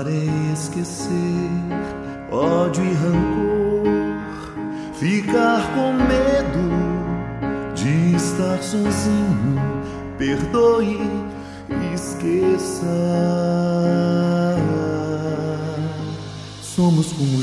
Amar é esquecer ódio e rancor, ficar com medo de estar sozinho. Perdoe e esqueça. Somos como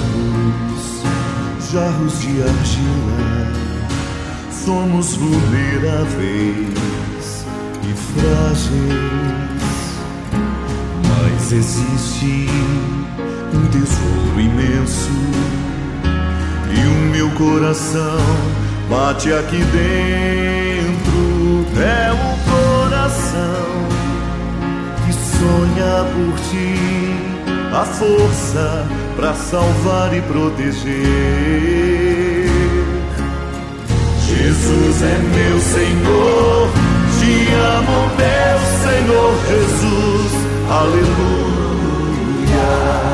jarros de argila. Somos vulneráveis e frágeis, mas existe um tesouro imenso e o meu coração bate aqui dentro. É o coração que sonha por ti, a força pra salvar e proteger. Jesus é meu Senhor, te amo, meu Senhor Jesus, aleluia.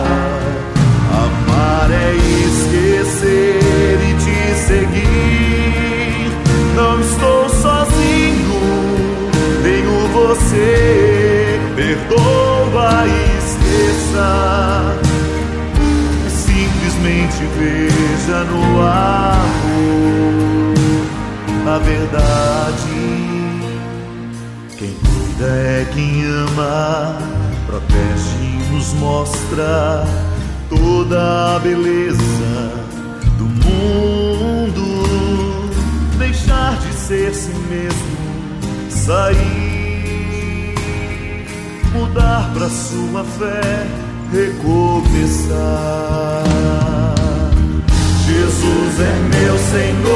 Amar é esquecer e te seguir. Não estou sozinho, tenho você. Perdoa e esqueça. Simplesmente veja no amor a verdade. Quem cuida é quem ama, protege e nos mostra toda a beleza do mundo. Deixar de ser si mesmo, sair, mudar pra sua fé, recomeçar. Jesus é meu Senhor,